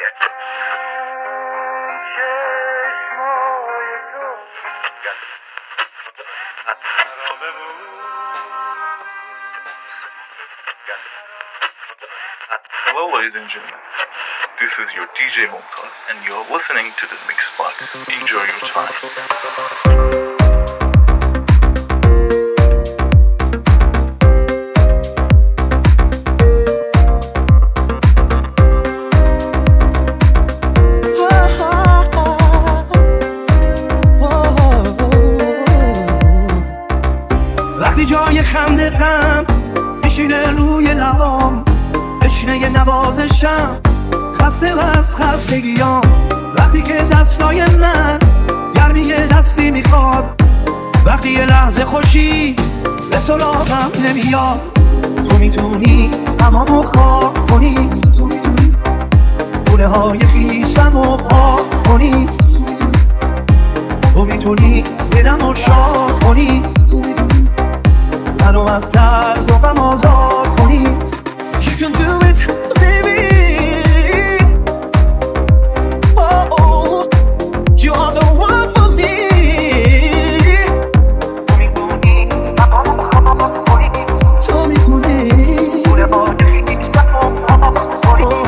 Hello ladies and gentlemen, this is your DJ Mumtaz and you're listening to the Mixbox. Enjoy your time. وقتی جای خنده غم میشینه روی لبام، بشینه نوازشم خسته و از خستگیام. وقتی که دستای من گرمی دستی میخواد، وقتی یه لحظه خوشی به سراغم نمیاد. تو میتونی تمامو خواب کنی، تو میتونی گونه های خیسمو پاک کنی، تو میتونی دلمو شاد کنی، منو از درد و غم آزاد کنی. You can do it, baby. Oh, you are the one for me. تو میتونی گونه های خیسمو پاک کنی.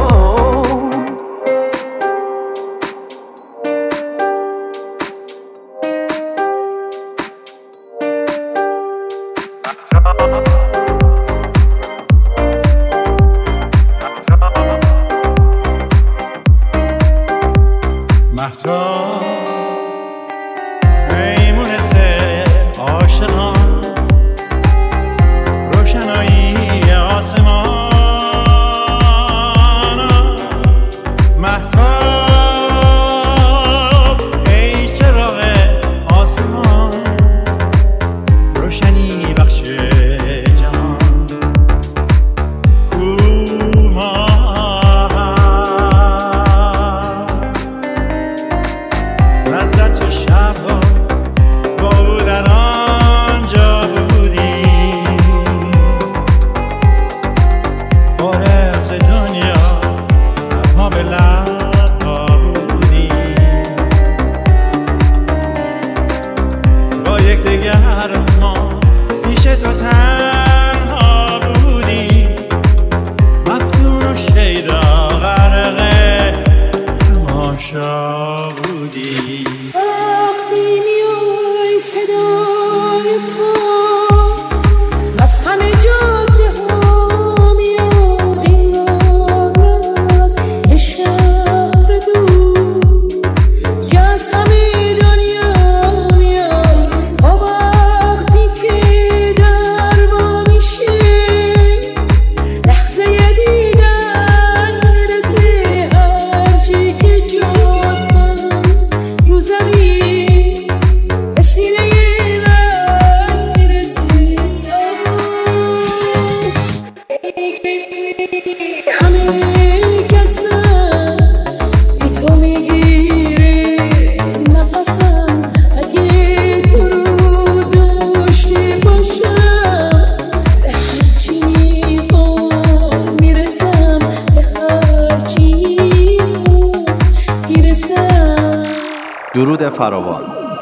درود فراوان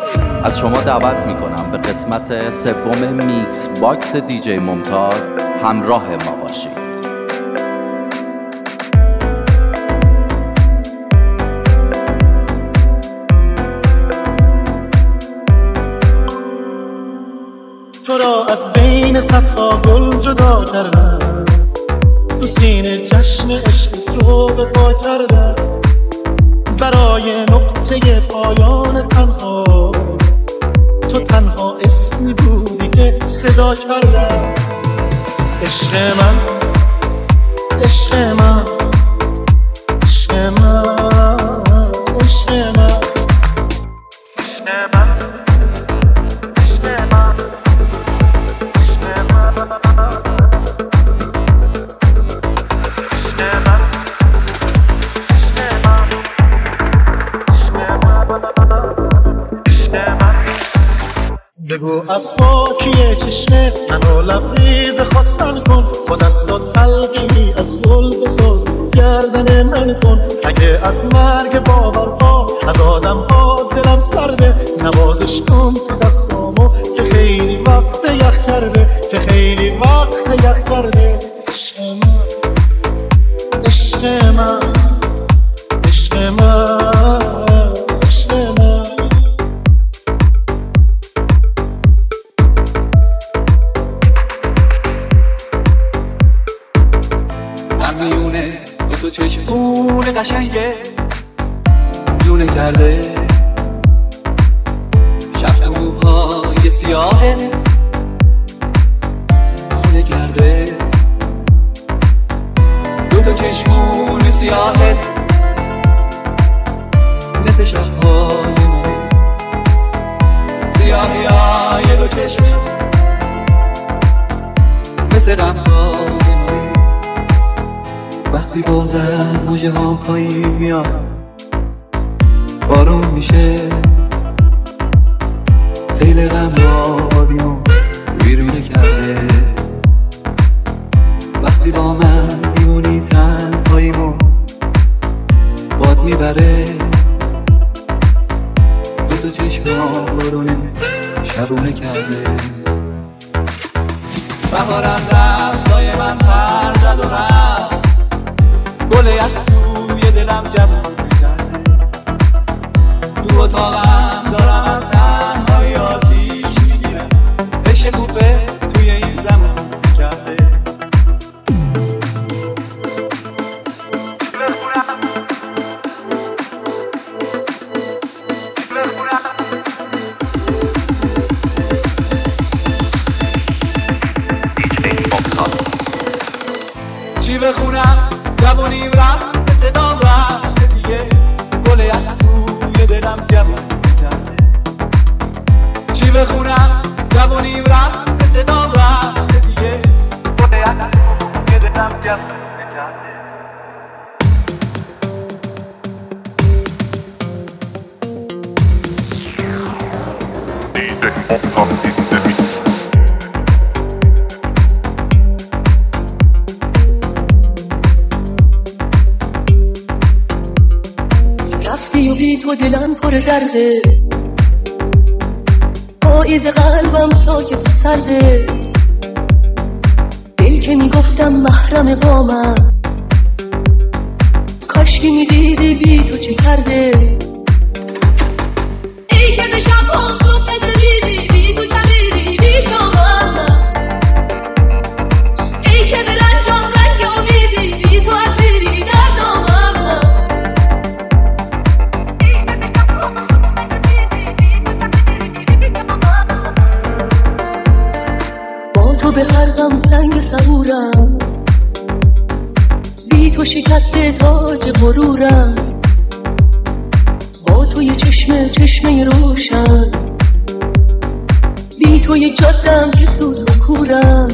از شما دعوت میکنم به قسمت سوم میکس باکس دیجی ممتاز همراه ما باشید. تو را از بین صفها گل جدا کردم، تو سینه جشن عشق رو به پا کردم. برای نقطه پایان تنها تو تنها اسمی بودی که صدا کردم. عشق من، عشق من، عشق من، عشق من، بگو از پاکی چشمه منو لبریز خواستن کن، با دستات حلقه‌ای از گل بساز گردن من کن. اگه که از مرگ باورها از آدم ها دلم سرده، نوازش کن دستامو که خیلی وقت یخ کرده، که خیلی وقت یخ کرده. عشق من عشق من عشق من عشق من. من میونه با تو چشمون قشنگه لونه کرده، شب تو موهای سیاهه خونه کرده، دو چشمون سیاهه مثل شبهای ما، سیاهی های دو چشم مثل غمهای ما. وقتی باز از موجه ها پایین میاد بارون میشه، سیل غم وادیمو ویرونه کرده. وقتی با من میمونی تنهاییمو باد میبره، دو چشم بارونه شبونه کرده. بهارم رفت سایه من پر زد و رفت، گل یک توی دلم جوون کرده. تو اتاقم دارم از تنهایی آتیش میگیرم، بشکوفه توی این زمان کرده. چی بخونم جوونیم رفت صدام رفت دیگه، گل یک توی دلم جوون کرده. چی بخونم جوونیم رفت صدام رفت دیگه، گل یک توی دلم جوون کرده. رفتی و بی تو دلم پر درده، پاییز قلبم ساکت و سرده. دل که میگفتم محرم با من، کاشکی میدیدی بی تو چه کرده. ای که به شب ها صبح ندیدی بی تو کبیدی بی شامم، ای که به رنجام رنگ امیدی بی تو اسیری در دامم. با تو به هر غم سنگ صبورم، بی تو شکسته تاج غرورم. با تو یه چشمه روشن، بی تو یه جادم که سوز و کورم.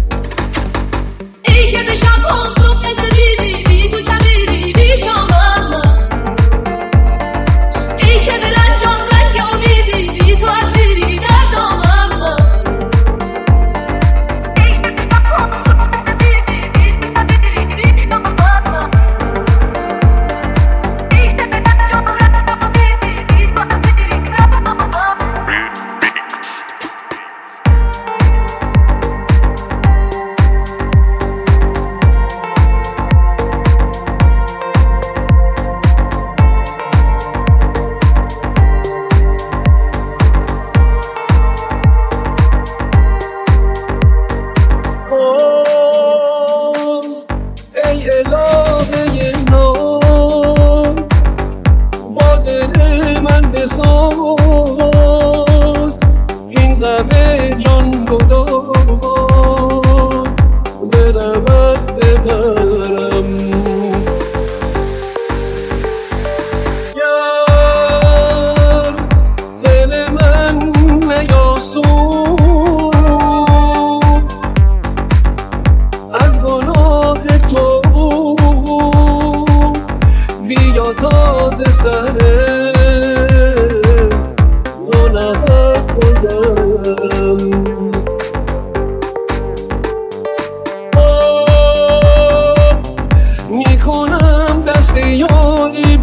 ای که به شب ها صبح ندیدی بی تو کبیدی بی شامم، ای که به رنجام رنگ امیدی بی تو اسیری در دامم.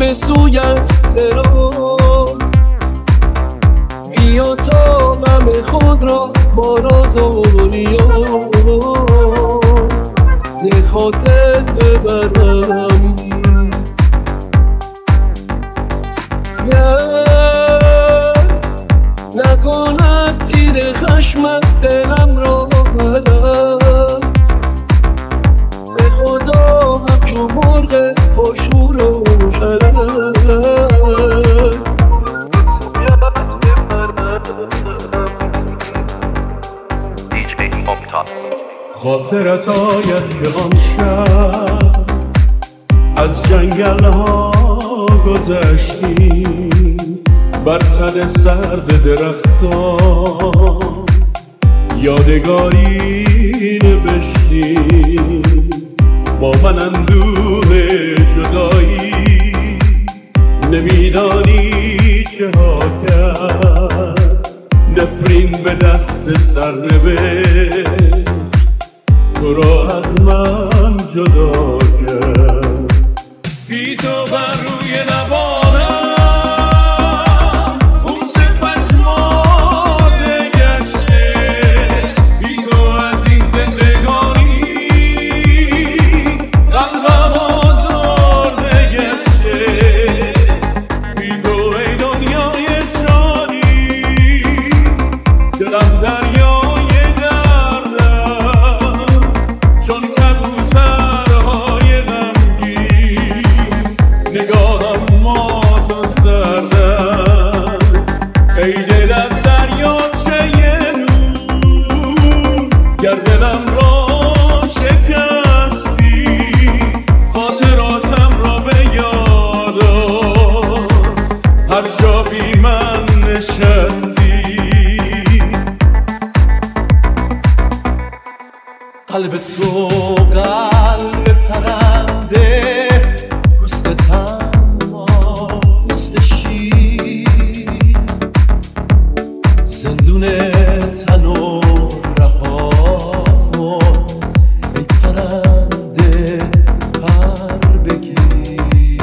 به سویت دراز. بیا تا غم خود را با راز و نیاز ز خاطر ببرم. نکند تیر خشمت دلم را بدر، به خدا همچو مرغ پرشور و شرر. خاطرت آید که آن شب از جنگل ها گذشتی، بر خد سرد درختان یادگاری نوشتی. با من اندوه جدایی نمیدانی چه ها کرد، نفرین به دست سر نوشت تو را از من جدا کرد. بی تو بر روی لبانم خون پژمرده گشته، بی تو از این زندگانی قلبم آزرده گشته. بی تو ای دنیای شادی دلم دریای دردم، چون کبوترهای غمگین نگاهم مات و سردم. ای دل از دریاچه نور گر دلم را شکستی، خاطراتم را به یاد آر هر جا بی من نشستی. قلب تو قلب پرنده، پوست تنها پوست شیر، زندون تنو رها کن ای پرنده پر بگیر.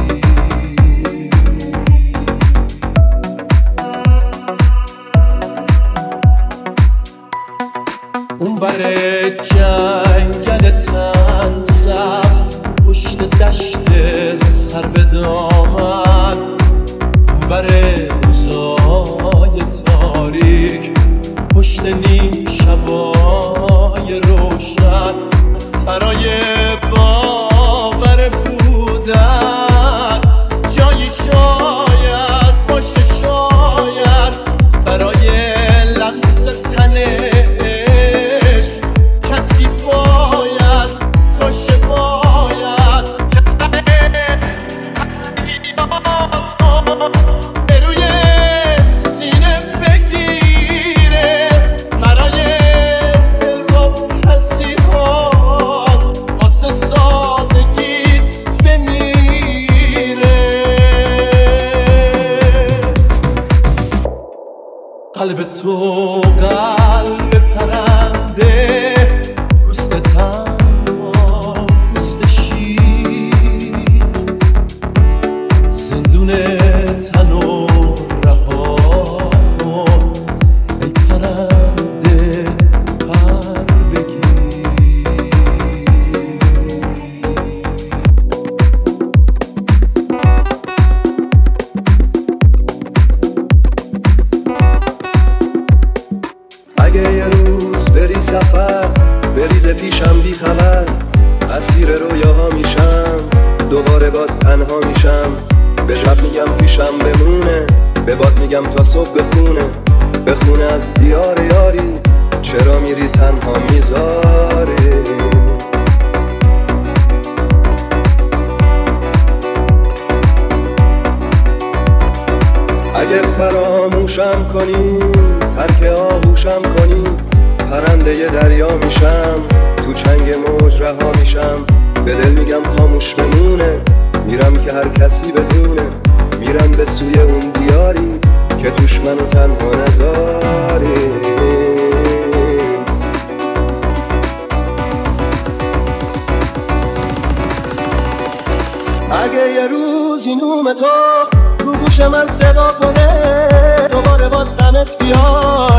اونور جنگل تن سبز پشت دشت سر به دامن، اونور روزای تاریک پشت نیم شبای روشن، برای باور بودن جایی شاید باشه، شاید برای لمس تنش کسی باید باشه، باید به روی سینه بگیره، برای دل با کسی ها واسه سادگیت بمیره. قلب تو قلب پرنده، پوست تنها پوست شیر، زندون تنو رها کن ای پرنده پر بگیر. اگه یه روز بری سفر بریز پیشم بی خبر، اسیر رویاها میشم دوباره باز تنها میشم. به شب میگم پیشم بمونه، به باد میگم تا صبح بخونه از دیار یاری، چرا میری تنها میذاری. اگه فراموشم کنی ترک آغوشم کنی، پرنده ی دریا میشم تو چنگ موج رها میشم. به دل میگم خاموش بمونه، میرم که هر کسی بدونه، میرم به سوی اون دیاری که توش منو تنها نذاری. اگه یه روز روزی نوم تو گوش من صدا کنه، دوباره باز غمت بیاد.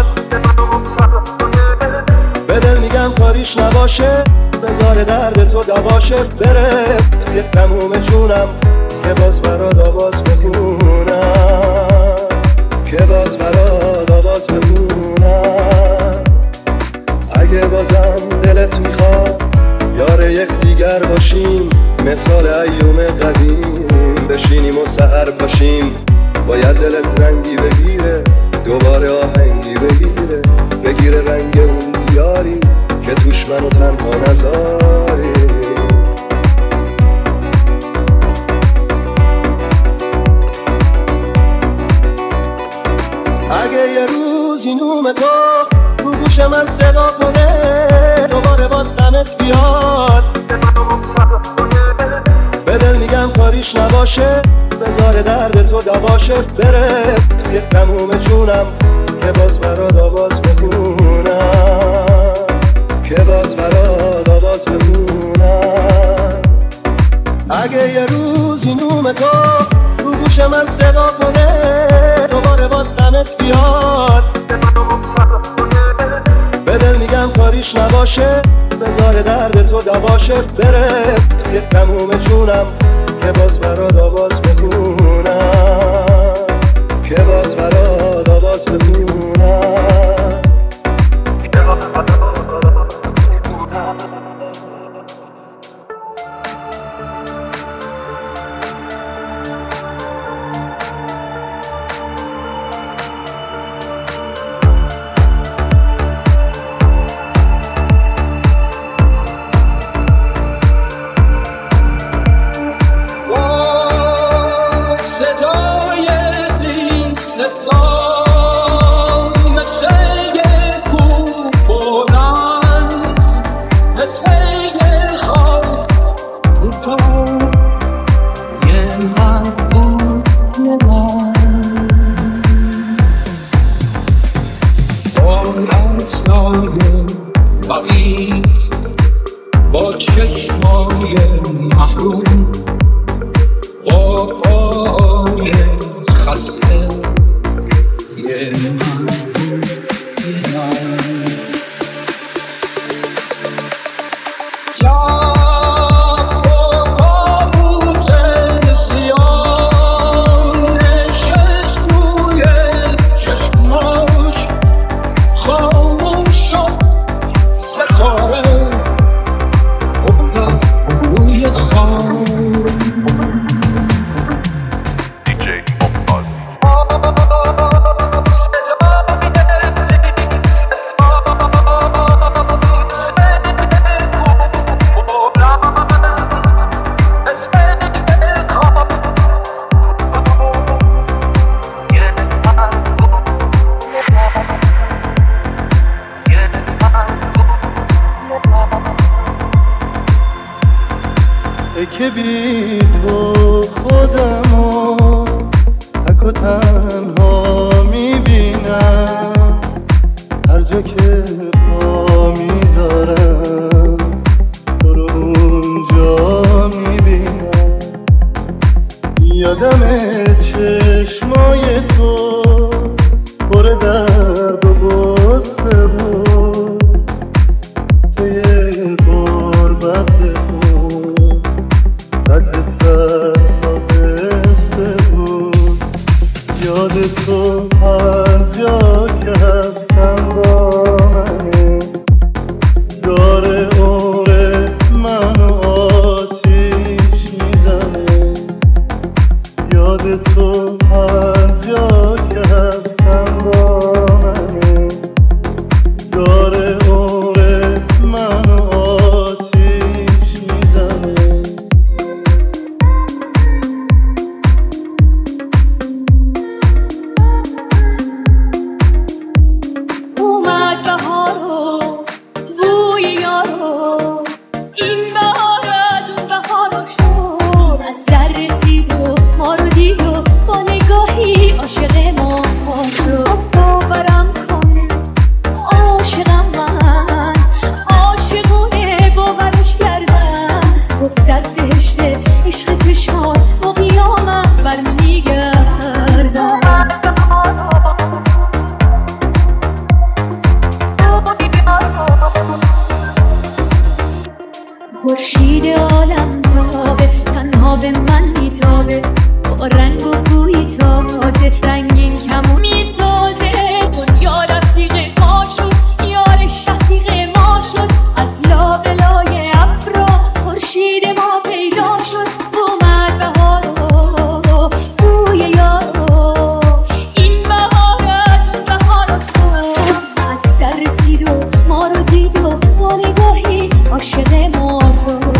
به دل میگم کاریش نباشه، بذار درد تو دواشه، بره توی تموم جونم که باز برات آواز بخونم، که باز برات آواز بخونم. اگه بازم دلت میخواد یار یک دیگر باشیم، مثال ایوم قدیم بشینیم و سحر پاشیم. باید دلت رنگی بگیره، دوباره آهنگی بگیره رنگ اون دیاری که توش منو تنها نذاری. اگه یه روزی نوم تو گوش من صدا کنه، دوباره باز غمت بیاد. به دل میگم کاریش نباشه، بذار درد تو دواشه، بره توی تموم جونم که باز برات آواز بخونم، که باز برات آواز بخونم. اگه یه روزی نوم تو گوش من صدا کنه، دوباره باز غمت بیاد. به دل میگم کاریش نباشه، بذار درد تو دواشه، بره توی تموم جونم که باز برات آواز بخونم، که باز برات آواز بخونم. با چشمای محروم، با پای خسته یه من که بی تو خودمو تک و تنها میبینم، هر جا که پا میدارم تو رو اونجا میبینم. یادم چشمای تو پر درد و غصه بود، توی غربت یاد تو هر جا که هستم با منه، داره عمر منو آتیش میزنه. یاد تو هر جا که هستم با منه، داره عمر منو آتیش میزنه. اومد بهار و بوی یارو خورشید عالم تابه تنها به من میتابه با رنگ و بوی تازه رنگین کمون میسازه دنیا رفیق ما شد یار شفیق ما شد از لابلای ابرا خورشید ما پیدا شد اومد بهار بوی یارو این بهار از اون بهار تو از در رسید و ما رو دید و با نگاهی عاشق ما شد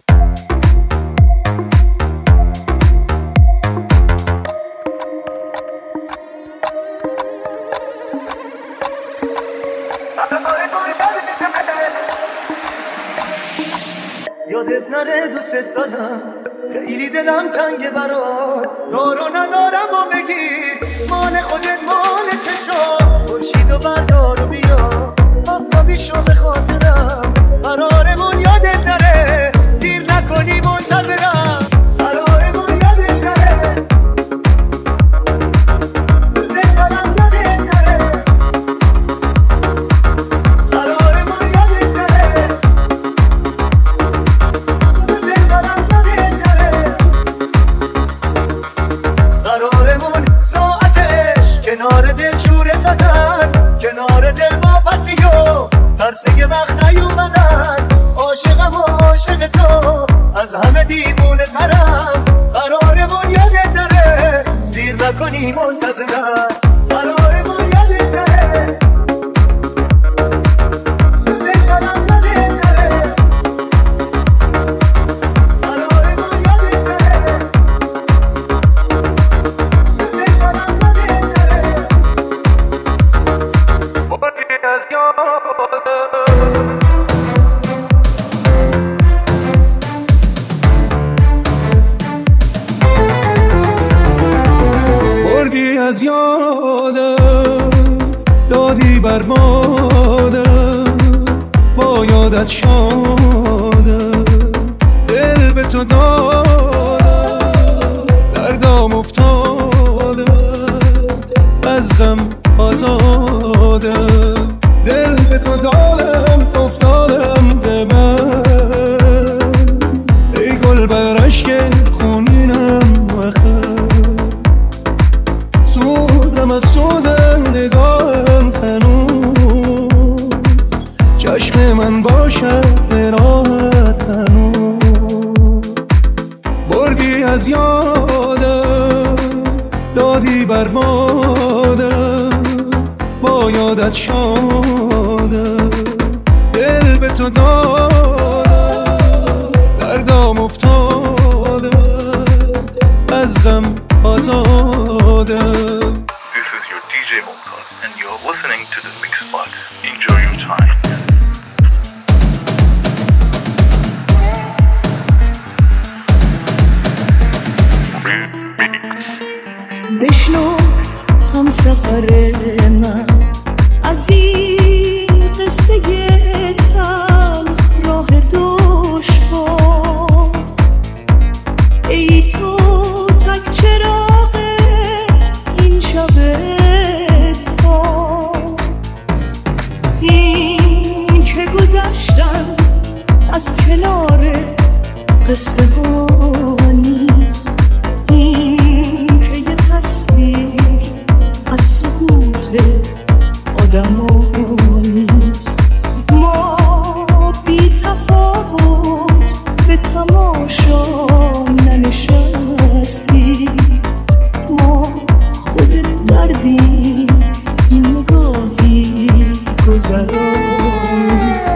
یادت نره دوست دارم خیلی دلم تنگه برات دارو ندارم و بگیر مال خودت مال چشام خورشید و بردار و بیا آفتابی شو به خاطرم قرارمون یادت نره دیر نکنی منتظرم قرارمون یادت نره دوست دارم یادت نره قرارمون یادت نره قرارمون ساعتش کنار دل شوره زدن کنار دل با پسیو ترسه وقت نیومدن عاشقم و عاشق تو از همه دیوونه ترم قرارمون یادت نره دیر نکنی منتظرم قرارمون یادت نره دوست دارم یادت نره قرارمون یادت نره بردی از یادم دادی بر مادم با یادت شادم دل به تو دادم دردام افتادم از غم آزادم دل به تو دادم افتادم به من ای گل بر عشق خونینم وخم سوزم از سوزم نگاهم هنوز چشم من باشد به راحت هنوز بردی از یادم دادی بر مادم با یادت شادم دل به تو دادم دردام افتادم از غم آزادم This is your DJ Mumtaz and you're listening to the Mix Box. Enjoy your time. بشنو هم سفر من از این قصه تلخ راه دشوار ای تو تک چراغ این شب تار این که گذشتن از کنار قصه ها نیست این که یه تصویر از سکوت آدم ها نیست ما بی تفاوت به تماشا ننشستیم ما خودت دردیم این نگاهی گذراست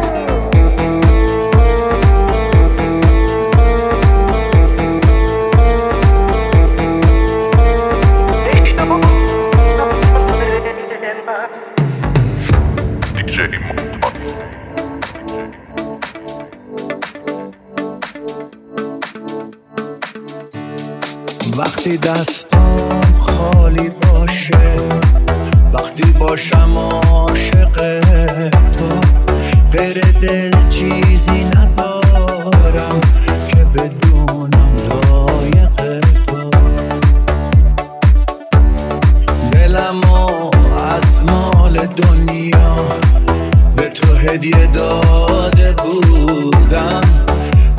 وقتی دستام خالی باشه وقتی باشم عاشق تو غیر دل چیزی ندارم که بدونم لایق تو دلمو از مال دنیا به تو هدیه داده بودم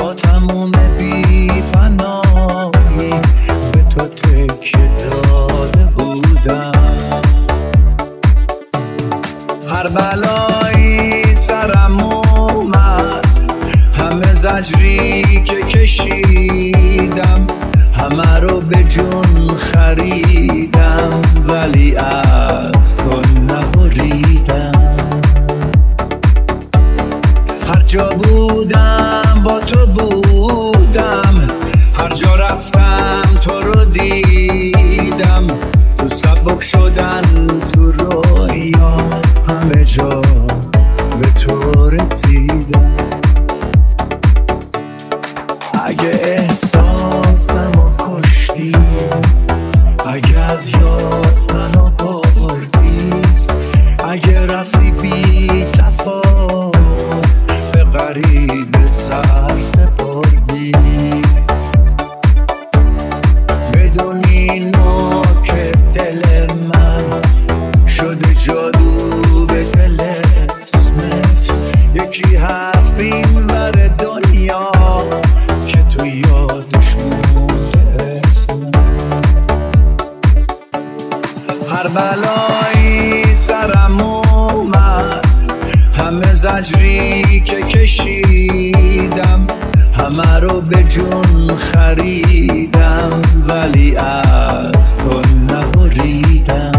زجری که کشیدم همه رو به جون خریدم ولی از تو نبریدم. هر جا بودم با تو بودم، هر جا رفتم تو رو دیدم. تو سبک شدن تو رویا همه جا به تو رسیدم. اگه احساسمو کشتی، اگه از یاد منو بردی، اگه رفتی بی تفاوت به غریب سر سپردی، بدونی نوک دل من شده جادو به دل اسمت. یکی هست این ور دنیا که تو یادش مونده اسمت. هر بلایی سرم اومد، همه زجری که کشیدم همه رو به جون خریدم ولی از تو نبریدم.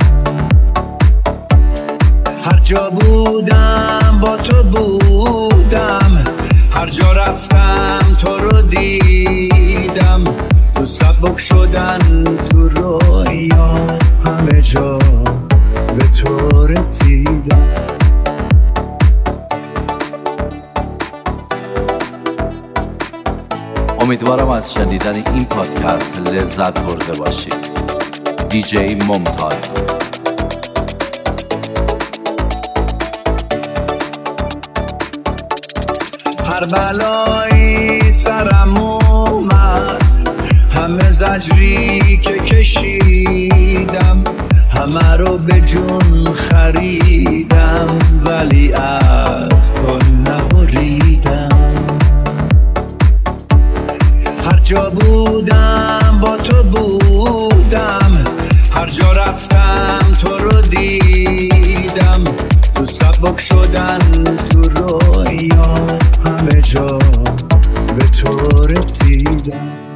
هر جا بودم با تو بودم، هر جا رفتم تو رو دیدم. تو سبک شدن تو رویا همه جا به تو رسیدم. امیدوارم از شنیدن این پادکست لذت برده باشید. دیجی ممتاز. هر بلایی سرم اومد، همه زجری که کشیدم همه رو به جون خریدم ولی از تو نبریدم. هر جا بودم با تو بودم، هر جا رفتم تو رو دیدم. تو سبک شدن تو رویا همه جا به تو رسیدم.